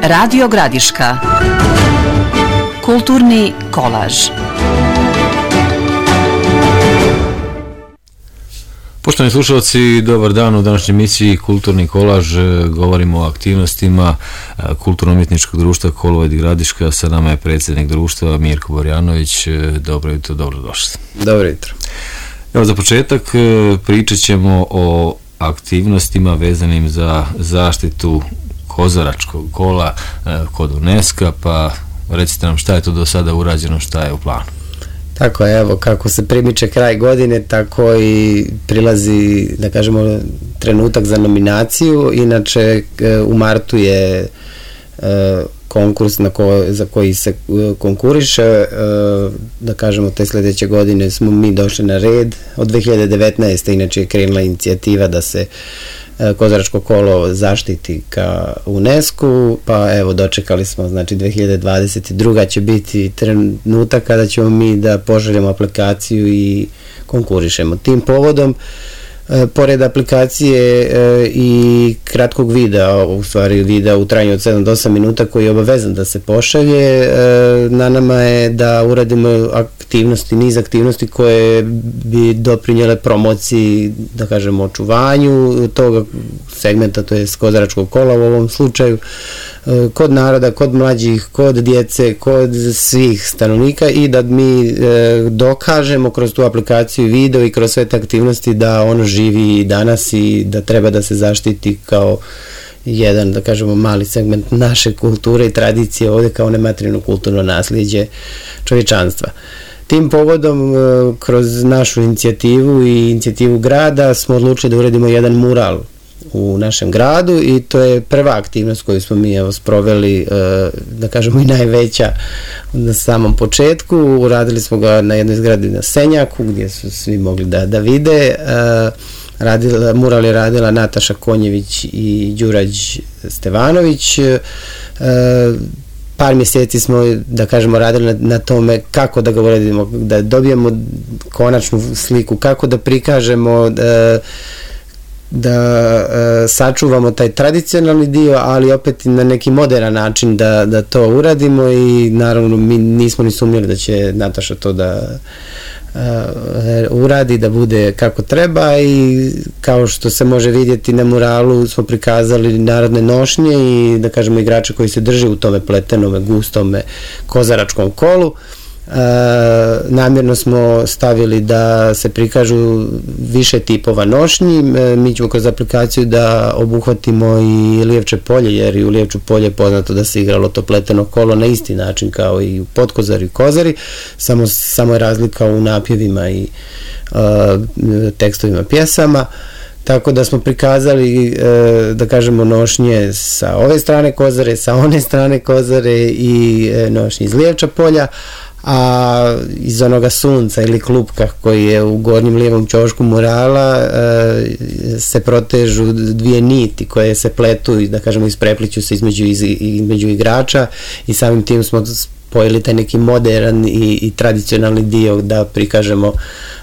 Radio Gradiška. Kulturni kolaž. Poštovani slušalci, dobar dan. U današnjoj emisiji Kulturni kolaž govorimo o aktivnostima Kulturno-umjetničkog društva Koluvojt Gradiška. Sa nama je predsjednik društva Mirko Borjanović. Dobro jutro, dobrodošli. Dobro jutro. Evo, za početak pričat ćemo o aktivnostima vezanim za zaštitu kozaračkog kola kod UNESCO, pa recite nam šta je to do sada urađeno, šta je u planu. Tako je, evo, kako se primiče kraj godine, tako i prilazi, da kažemo, trenutak za nominaciju. Inače, u martu je konkurs za koji se konkuriše. Da kažemo, te sljedeće godine smo mi došli na red. Od 2019. inače je krenula inicijativa da se kozaračko kolo zaštiti ka UNESCO, pa evo dočekali smo, znači 2022. će biti trenutak kada ćemo mi da pošaljemo aplikaciju i konkurišemo. Tim povodom, pored aplikacije i kratkog videa, u stvari videa u trajanju od 7 do 8 minuta koji je obavezan da se pošalje, na nama je da uradimo niz aktivnosti koje bi doprinjele promociji, da kažemo, očuvanju tog segmenta, to je kozaračkog kola u ovom slučaju, kod naroda, kod mlađih, kod djece, kod svih stanovnika, i da mi dokažemo kroz tu aplikaciju i video i kroz sve te aktivnosti da ono živi i danas i da treba da se zaštiti kao jedan, da kažemo, mali segment naše kulture i tradicije ovdje kao nematerijalno kulturno nasljeđe čovječanstva. Tim povodom, kroz našu inicijativu i inicijativu grada smo odlučili da uredimo jedan mural u našem gradu, i to je prva aktivnost koju smo mi sproveli, da kažemo i najveća na samom početku. Uradili smo ga na jednoj zgradi na Senjaku gdje su svi mogli da vide. Mural je radila Nataša Konjević i Đurađ Stevanović. Par mjeseci smo, da kažemo, radili na tome kako da ga uredimo, da dobijemo konačnu sliku, kako da prikažemo, da sačuvamo taj tradicionalni dio, ali opet na neki modern način da to uradimo. I naravno mi nismo ni sumnjali da će Nataša to da uradi, da bude kako treba, i kao što se može vidjeti na muralu smo prikazali narodne nošnje i, da kažemo, igrače koji se drže u tome pletenome, gustome kozaračkom kolu. Namjerno smo stavili da se prikažu više tipova nošnji. Mi ćemo kroz aplikaciju da obuhvatimo i Lijevče polje, jer i u Lijevču polje je poznato da se igralo to pleteno kolo na isti način kao i u Potkozari i Kozari, samo je razlika u napjevima i tekstovima pjesama. Tako da smo prikazali, da kažemo, nošnje sa ove strane Kozare, sa one strane Kozare i nošnje iz Lijevča polja, a iz onoga sunca ili klupka koji je u gornjem lijevom ćošku murala se protežu dvije niti koje se pletu i, da kažemo, isprepliću se između igrača, i samim tim smo spojili taj neki modern i tradicionalni dio da prikažemo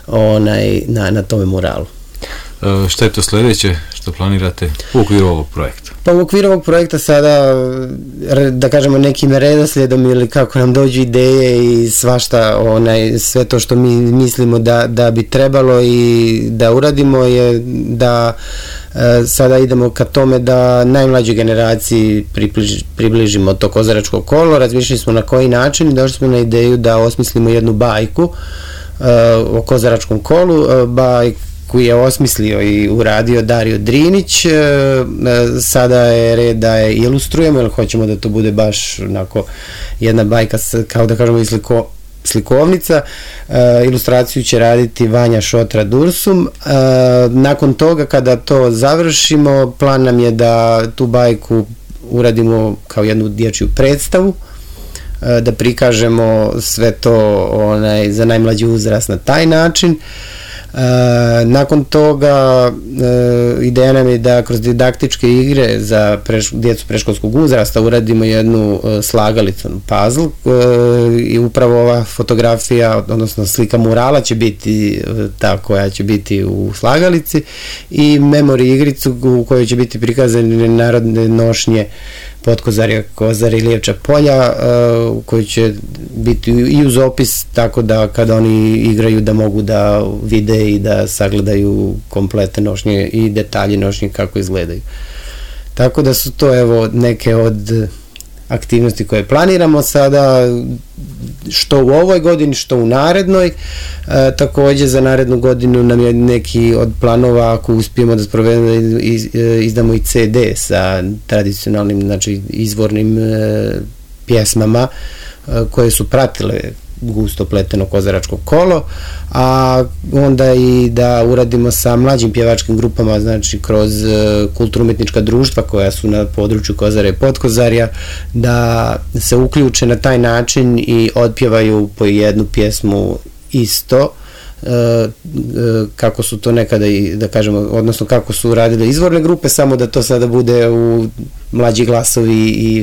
na tome muralu. Šta je to sljedeće što planirate u okviru ovog projekta? Pa u okviru ovog projekta sada, da kažemo, nekim redoslijedom ili kako nam dođu ideje i svašta, sve to što mi mislimo da bi trebalo i da uradimo, je da sada idemo ka tome da najmlađoj generaciji približimo to kozaračko kolo. Razmišljali smo na koji način i došli smo na ideju da osmislimo jednu bajku o kozaračkom kolu, koji je osmislio i uradio Dario Drinić. Sada je red da je ilustrujemo, jer hoćemo da to bude baš onako jedna bajka, kao da kažemo slikovnica. Ilustraciju će raditi Vanja Šotra Dursum. Nakon toga, kada to završimo, plan nam je da tu bajku uradimo kao jednu dječju predstavu, da prikažemo sve to za najmlađi uzrast na taj način. Nakon toga ideja nam je da kroz didaktičke igre za djecu predškolskog uzrasta uradimo jednu slagalicu, puzzle, i upravo ova fotografija, odnosno slika murala će biti ta koja će biti u slagalici, i memori igricu u kojoj će biti prikazane narodne nošnje Potkozarja, Kozare i Lijevča polja, koji će biti i uz opis, tako da kada oni igraju da mogu da vide i da sagledaju komplete nošnje i detalje nošnje kako izgledaju. Tako da su to evo neke od aktivnosti koje planiramo sada, što u ovoj godini, što u narednoj. Također za narednu godinu nam je neki od planova, ako uspijemo da sprovedemo, izdamo i CD sa tradicionalnim, znači izvornim pjesmama koje su pratile gusto pleteno kozaračko kolo, a onda i da uradimo sa mlađim pjevačkim grupama, znači kroz kulturno-umjetnička društva koja su na području Kozare i Potkozarja, da se uključe na taj način i otpjevaju po jednu pjesmu isto, kako su to nekada i da kažemo, odnosno kako su radile izvorne grupe, samo da to sada bude u mlađi glasovi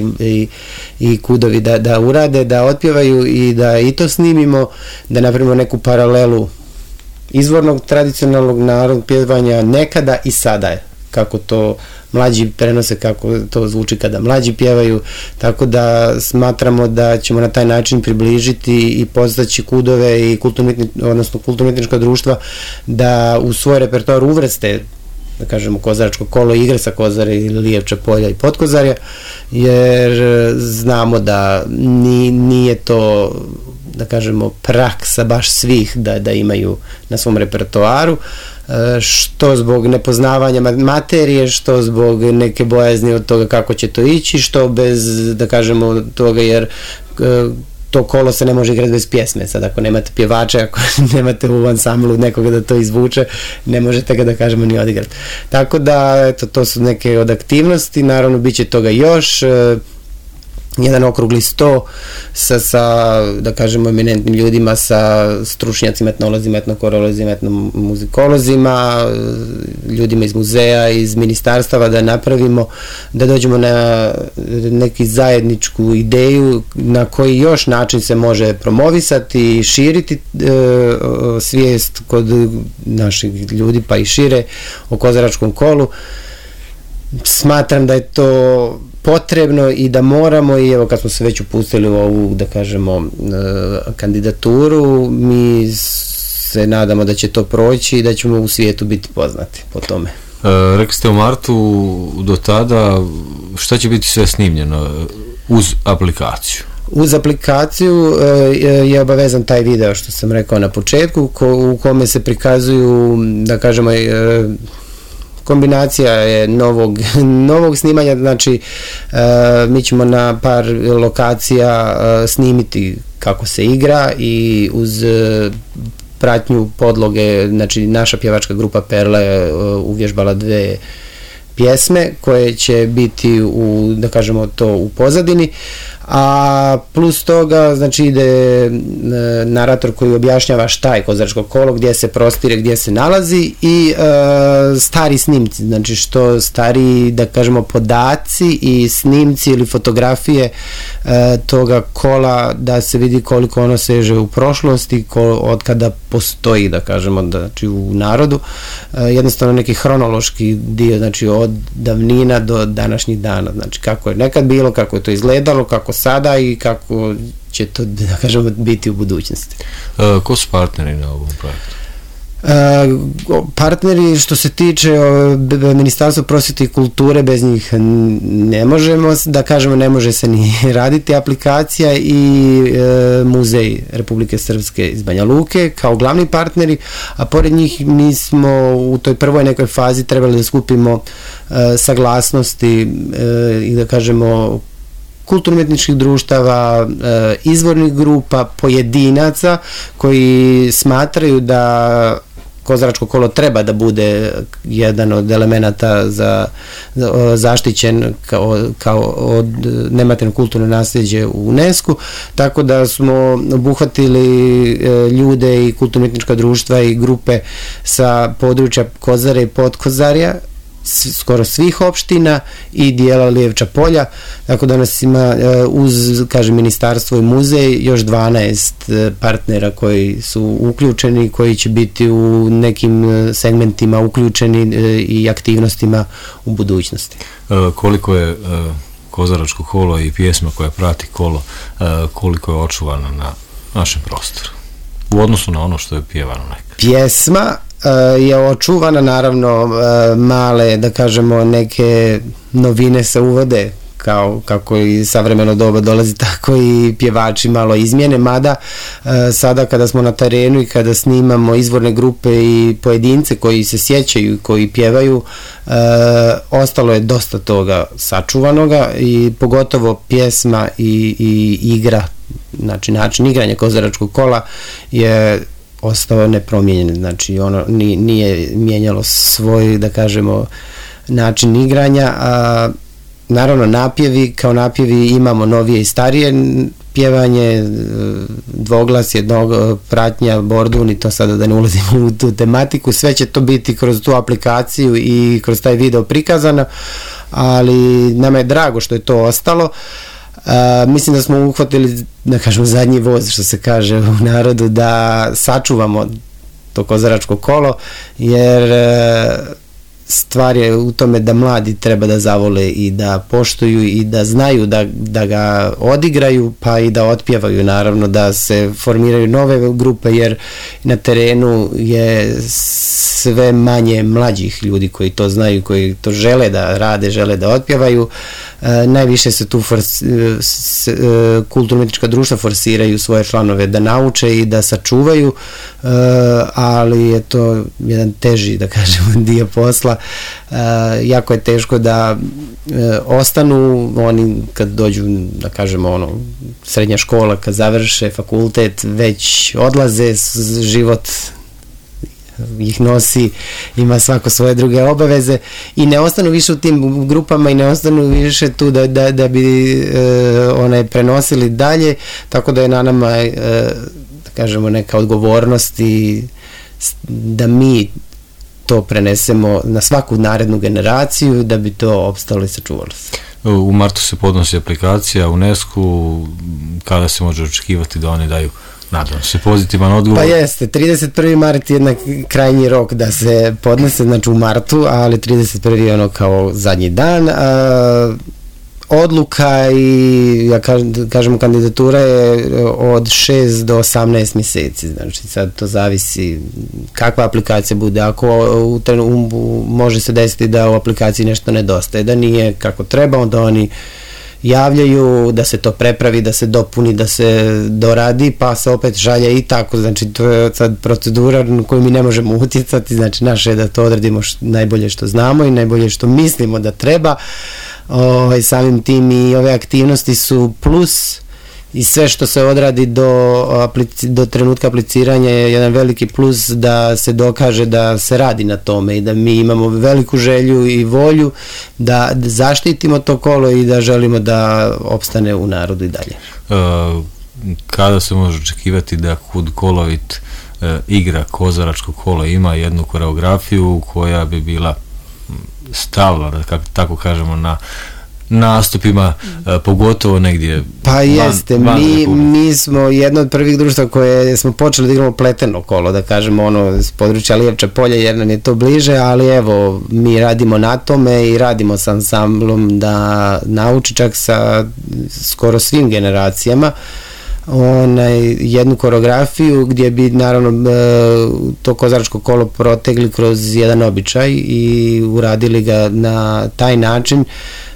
i kudovi da urade, da otpjevaju i da i to snimimo, da napravimo neku paralelu izvornog tradicionalnog narodnog pjevanja nekada i sada je, kako to mlađi prenose, kako to zvuči kada mlađi pjevaju, tako da smatramo da ćemo na taj način približiti i postaći kudove i kulturno-umjetnička društva da u svoj repertoar uvrste, da kažemo, kozaračko kolo, igre sa Kozare ili Lijevča polja i Potkozarja, jer znamo da nije to, da kažemo, praksa baš svih da imaju na svom repertoaru, što zbog nepoznavanja materije, što zbog neke bojazni od toga kako će to ići, što bez, da kažemo, toga, jer to kolo se ne može igrati bez pjesme. Sad ako nemate pjevača, ako nemate u ansamblu nekoga da to izvuče, ne možete ga, da kažemo, ni odigrati. Tako da, eto, to su neke od aktivnosti, naravno bit će toga još, jedan okrugli sto sa da kažemo, eminentnim ljudima, sa stručnjacima, etnolozima, etnokorolozima, etnomuzikolozima, ljudima iz muzeja, iz ministarstava, da napravimo, da dođemo na neki zajedničku ideju na koji još način se može promovisati i širiti svijest kod naših ljudi, pa i šire, o kozaračkom kolu. Smatram da je to potrebno i da moramo, i evo kad smo se već upustili u ovu, da kažemo, kandidaturu, mi se nadamo da će to proći i da ćemo u svijetu biti poznati po tome. Rekli ste u martu, do tada šta će biti sve snimljeno uz aplikaciju? Uz aplikaciju je obavezan taj video što sam rekao na početku, u kome se prikazuju, da kažemo, kombinacija je novog snimanja, znači mi ćemo na par lokacija snimiti kako se igra i uz pratnju podloge, znači naša pjevačka grupa Perla je uvježbala 2 pjesme koje će biti da kažemo, to u pozadini, a plus toga, znači, ide narator koji objašnjava šta je kozaračko kolo, gdje se prostire, gdje se nalazi, i stari snimci, znači što stari, da kažemo, podaci i snimci ili fotografije toga kola, da se vidi koliko ono seže u prošlosti, od kada postoji, da kažemo, znači u narodu, jednostavno neki hronološki dio, znači od davnina do današnjih dana, znači kako je nekad bilo, kako je to izgledalo, kako sada i kako će to, da kažemo, biti u budućnosti. Ko su partneri na ovom projektu? Partneri, što se tiče Ministarstva prosvjete i kulture, bez njih ne možemo, da kažemo, ne može se ni raditi aplikacija, i Muzej Republike Srpske iz Banja Luke kao glavni partneri, a pored njih mi smo u toj prvoj nekoj fazi trebali da skupimo saglasnosti i, da kažemo, kulturno-umjetničkih društava, izvornih grupa, pojedinaca koji smatraju da kozaračko kolo treba da bude jedan od elemenata zaštićen kao od nematerijalno kulturno nasljeđe u UNESCO, tako da smo obuhvatili ljude i kulturno-umjetnička društva i grupe sa područja Kozare i Potkozarja, skoro svih opština i dijela Lijevča polja, tako da nas ima uz, kažem, ministarstvo i muzej još 12 partnera koji su uključeni, koji će biti u nekim segmentima uključeni i aktivnostima u budućnosti. kozaračko kolo i pjesma koja prati kolo, koliko je očuvana na našem prostoru u odnosu na ono što je pjevano nekad? Pjesma je očuvana, naravno male, da kažemo, neke novine se uvode, kako i savremeno doba dolazi, tako i pjevači malo izmjene, mada sada kada smo na terenu i kada snimamo izvorne grupe i pojedince koji se sjećaju i koji pjevaju, ostalo je dosta toga sačuvanoga i pogotovo pjesma i igra, znači način igranja kozaračkog kola je ostao nepromijenjen, znači ono nije mijenjalo svoj, da kažemo, način igranja, a naravno napjevi, kao napjevi imamo novije i starije pjevanje, dvoglas, jednog, pratnja, bordun i to sada da ne ulazimo u tu tematiku, sve će to biti kroz tu aplikaciju i kroz taj video prikazano, ali nama je drago što je to ostalo. Mislim da smo uhvatili, da kažemo, zadnji voz, što se kaže u narodu, da sačuvamo to kozaračko kolo, jer stvar je u tome da mladi treba da zavole i da poštuju i da znaju da ga odigraju, pa i da otpjevaju, naravno da se formiraju nove grupe, jer na terenu je sve manje mlađih ljudi koji to znaju, koji to žele da rade, žele da otpjevaju. Najviše se tu kulturno-umjetnička društva forsiraju svoje članove da nauče i da sačuvaju, ali je to jedan teži, da kažemo, dio posla. Jako je teško da ostanu oni kad dođu, da kažemo, srednja škola, kad završe fakultet, već odlaze, život ih nosi, ima svako svoje druge obaveze i ne ostanu više u tim grupama i ne ostanu više tu da bi one prenosili dalje, tako da je na nama, da kažemo, neka odgovornost i da mi to prenesemo na svaku narednu generaciju da bi to opstalo i sačuvalo se. U martu se podnosi aplikacija UNESCO, kada se može očekivati da oni daju, nadam se, pozitivan odgovor? Pa jeste, 31. mart je jedan krajnji rok da se podnese, znači u martu, ali 31. je ono kao zadnji dan. Odluka i, ja kažem, kandidatura je od 6 do 18 mjeseci, znači sad to zavisi kakva aplikacija bude. Ako može se desiti da u aplikaciji nešto nedostaje, da nije kako treba, onda oni javljaju da se to prepravi, da se dopuni, da se doradi, pa se opet šalje i tako, znači to je sad procedura na koju mi ne možemo utjecati, znači naše je da to odradimo najbolje što znamo i najbolje što mislimo da treba. Samim tim i ove aktivnosti su plus i sve što se odradi do trenutka apliciranja je jedan veliki plus da se dokaže da se radi na tome i da mi imamo veliku želju i volju da zaštitimo to kolo i da želimo da opstane u narodu i dalje. Kada se može očekivati da Kud Kolovit igra kozaračko kolo, ima jednu koreografiju koja bi bila stavila, da tako kažemo, na nastupima, pogotovo negdje pa jeste, mi smo jedno od prvih društva koje smo počeli da igramo pleteno kolo, da kažemo, s područja Lijevča polja, jer nam je to bliže, ali evo, mi radimo na tome i radimo sa ansamblom da nauči čak sa skoro svim generacijama jednu koreografiju gdje bi naravno to kozaračko kolo protegli kroz jedan običaj i uradili ga na taj način.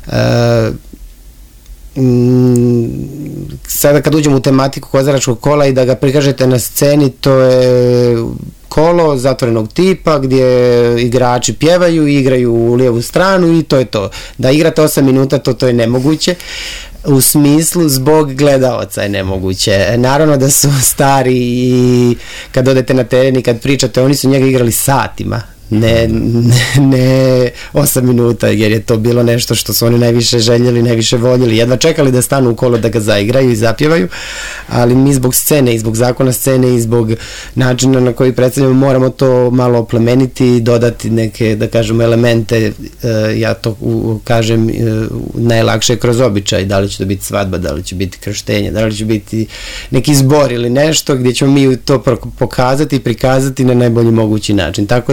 Sada kad uđemo u tematiku kozaračkog kola i da ga prikažete na sceni, to je kolo zatvorenog tipa gdje igrači pjevaju i igraju u lijevu stranu i to je to. Da igrate 8 minuta, to je nemoguće. U smislu zbog gledaoca je nemoguće. Naravno da su stari i kad odete na teren i kad pričate, oni su njega igrali satima, ne 8 minuta, jer je to bilo nešto što su oni najviše željeli, najviše voljeli, jedva čekali da stanu u kolo da ga zaigraju i zapjevaju, ali mi zbog scene i zbog zakona scene i zbog načina na koji predstavljamo moramo to malo oplemeniti i dodati neke, da kažemo, elemente, ja to kažem najlakše kroz običaj, da li će to biti svadba, da li će biti krštenje, da li će biti neki zbor ili nešto gdje ćemo mi to pokazati i prikazati na najbolji mogući način, tako da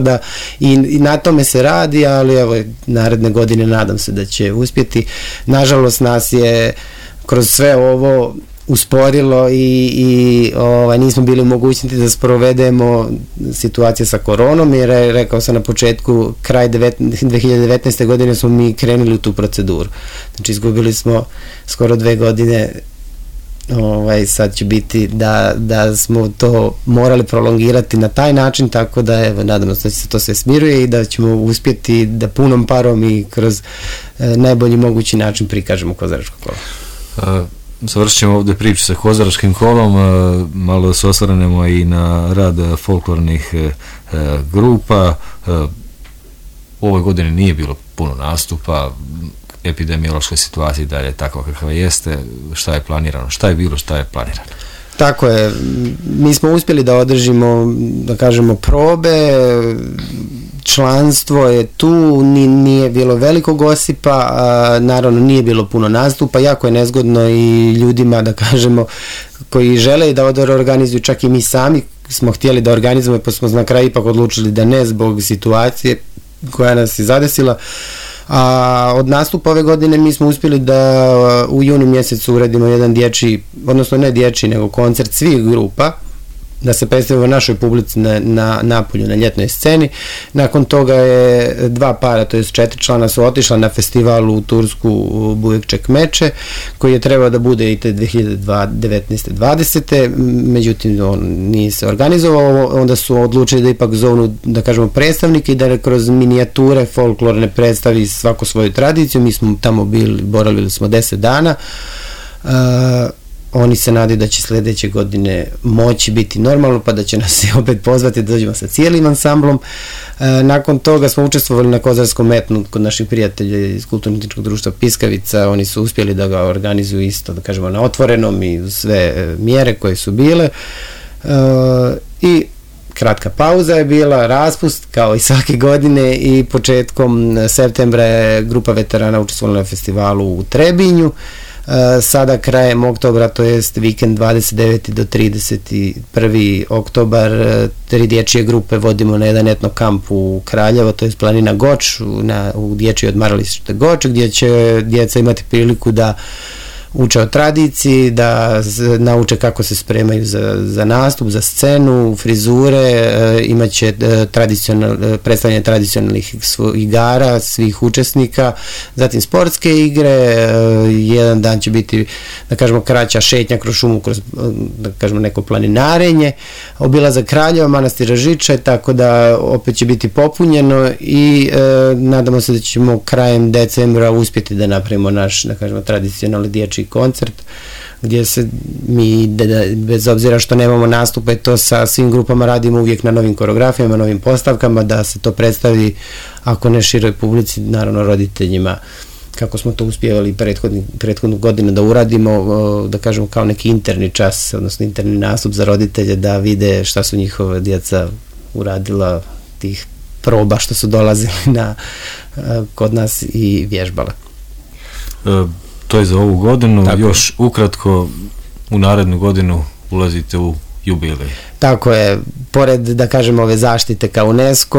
i na tome se radi, ali evo naredne godine nadam se da će uspjeti. Nažalost nas je kroz sve ovo usporilo i nismo bili u mogućnosti da sprovedemo situacije sa koronom, jer rekao sam na početku, kraj 2019. godine smo mi krenuli u tu proceduru. Znači izgubili smo skoro 2 godine, sad će biti da smo to morali prolongirati na taj način, tako da evo, nadamo se da se to sve smiruje i da ćemo uspjeti da punom parom i kroz najbolji mogući način prikažemo kozaračko kolo. Završit ćemo ovdje priču sa kozaračkim kolom, malo da se osvrnemo i na rad folklornih grupa. U ovoj godini nije bilo puno nastupa, epidemiološka situacija i dalje takva kakva jeste. Šta je planirano, šta je bilo, šta je planirano? Tako je, mi smo uspjeli da održimo, da kažemo, probe, članstvo je tu, nije bilo velikog osipa, naravno nije bilo puno nastupa, jako je nezgodno i ljudima, da kažemo, koji žele da organizuju, čak i mi sami smo htjeli da organizujemo, pa smo na kraju ipak odlučili da ne zbog situacije koja nas je zadesila. A od nastupa ove godine mi smo uspjeli da u junu mjesecu uradimo jedan dječji, odnosno ne dječji, nego koncert svih grupa, da se predstavimo našoj publici na Napolju, na ljetnoj sceni. Nakon toga je 2 para, to je 4 člana su otišla na festival u Tursku, Bujek Čekmeče, koji je trebao da bude i te 2019-2020. Međutim, on nije se organizovao, onda su odlučili da ipak zovnu, da kažemo, predstavnike i da kroz minijature folklorne predstavi svako svoju tradiciju. Mi smo tamo boravili smo 10 dana. Oni se nadaju da će sljedeće godine moći biti normalno, pa da će nas se opet pozvati da dođemo sa cijelim ansamblom. Nakon toga smo učestvovali na kozarskom metnu kod naših prijatelja iz Kulturno-umjetničkog društva Piskavica. Oni su uspjeli da ga organizuju isto, da kažemo, na otvorenom i sve mjere koje su bile. I kratka pauza je bila, raspust kao i svake godine, i početkom septembra je grupa veterana učestvovala na festivalu u Trebinju. Sada krajem oktobra, to jest vikend 29. do 31. oktobar, 3 dječje grupe vodimo na jedan etno kamp u Kraljevo, to jest planina Goč, u dječje odmaralište Goč, gdje će djeca imati priliku da uče o tradiciji, da nauče kako se spremaju za nastup, za scenu, frizure, imat će predstavljanje tradicionalnih igara svih učesnika, zatim sportske igre, jedan dan će biti, da kažemo, kraća šetnja kroz šumu, kroz, da kažemo, neko planinarenje, obilazak Kraljeva, manastira Žičaj, tako da opet će biti popunjeno i nadamo se da ćemo krajem decembra uspjeti da napravimo naš, da kažemo, tradicionalni dječji koncert, gdje se mi, bez obzira što nemamo nastupe, to sa svim grupama radimo uvijek na novim koreografijama, novim postavkama, da se to predstavi, ako ne široj publici, naravno roditeljima, kako smo to uspjevali prethodnu godinu da uradimo, da kažemo, kao neki interni čas, odnosno interni nastup za roditelje, da vide šta su njihova djeca uradila, tih proba što su dolazili kod nas i vježbala. To je za ovu godinu. Tako. Još ukratko, u narednu godinu ulazite u jubilej. Tako je, pored, da kažemo, ove zaštite kao UNESCO,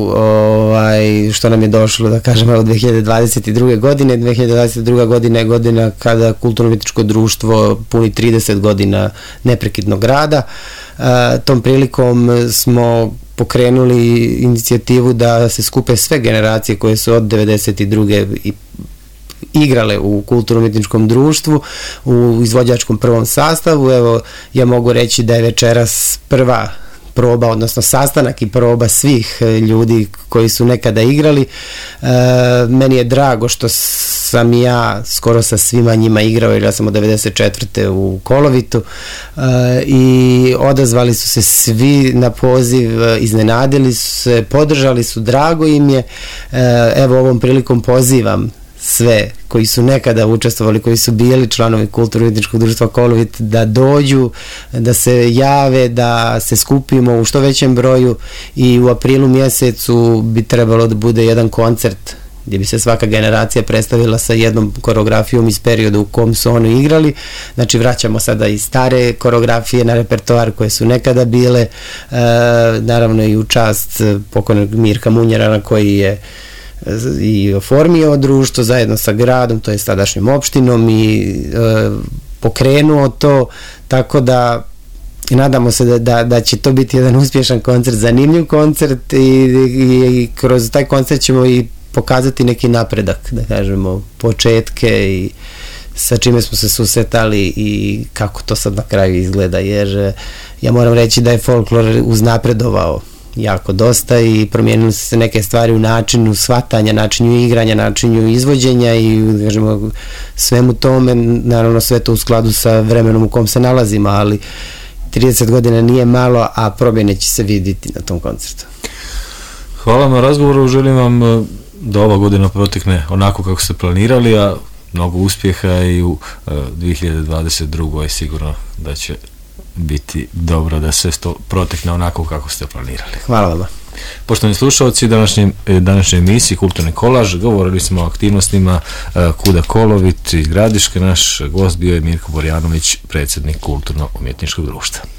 što nam je došlo, da kažemo, od 2022. godine. 2022. godina je godina kada Kulturno-umjetničko društvo puni 30 godina neprekidnog rada. Tom prilikom smo pokrenuli inicijativu da se skupe sve generacije koje su od 92. igrale u Kulturno-umjetničkom društvu u izvođačkom prvom sastavu. Evo, ja mogu reći da je večeras prva proba, odnosno sastanak i proba svih ljudi koji su nekada igrali. Meni je drago što sam ja skoro sa svima njima igrao, jer ja sam od 94. u Kolovitu, i odazvali su se svi na poziv, iznenadili su se, podržali su, drago im je. Evo, ovom prilikom pozivam sve koji su nekada učestvovali, koji su bili članovi Kulturno-umjetničkog društva Kolovit, da dođu, da se jave, da se skupimo u što većem broju, i u aprilu mjesecu bi trebalo da bude jedan koncert gdje bi se svaka generacija predstavila sa jednom koreografijom iz perioda u kom su oni igrali. Znači vraćamo sada i stare koreografije na repertoar koje su nekada bile, naravno i u čast pokojnog Mirka Munjerana koji je i oformio društvo zajedno sa gradom, to je tadašnjom opštinom, i pokrenuo to, tako da nadamo se da će to biti jedan uspješan koncert, zanimljiv koncert, i kroz taj koncert ćemo i pokazati neki napredak, da kažemo, početke i sa čime smo se susretali i kako to sad na kraju izgleda, jer ja moram reći da je folklor uznapredovao jako dosta i promijenili su se neke stvari u načinu shvatanja, načinu igranja, načinu izvođenja i, kažemo, svemu tome, naravno sve to u skladu sa vremenom u kom se nalazimo, ali 30 godina nije malo, a promjene će se vidjeti na tom koncertu. Hvala vam na razgovoru, želim vam da ova godina protekne onako kako ste planirali, a mnogo uspjeha i u 2022. je sigurno da će biti dobro da sve to protekne onako kako ste planirali. Hvala vam. Poštovani slušalci, današnje emisiji Kulturni kolaž govorili smo o aktivnostima Kuda Kolovit iz Gradiške. Naš gost bio je Mirko Borjanović, predsjednik Kulturno-umjetničkog društva.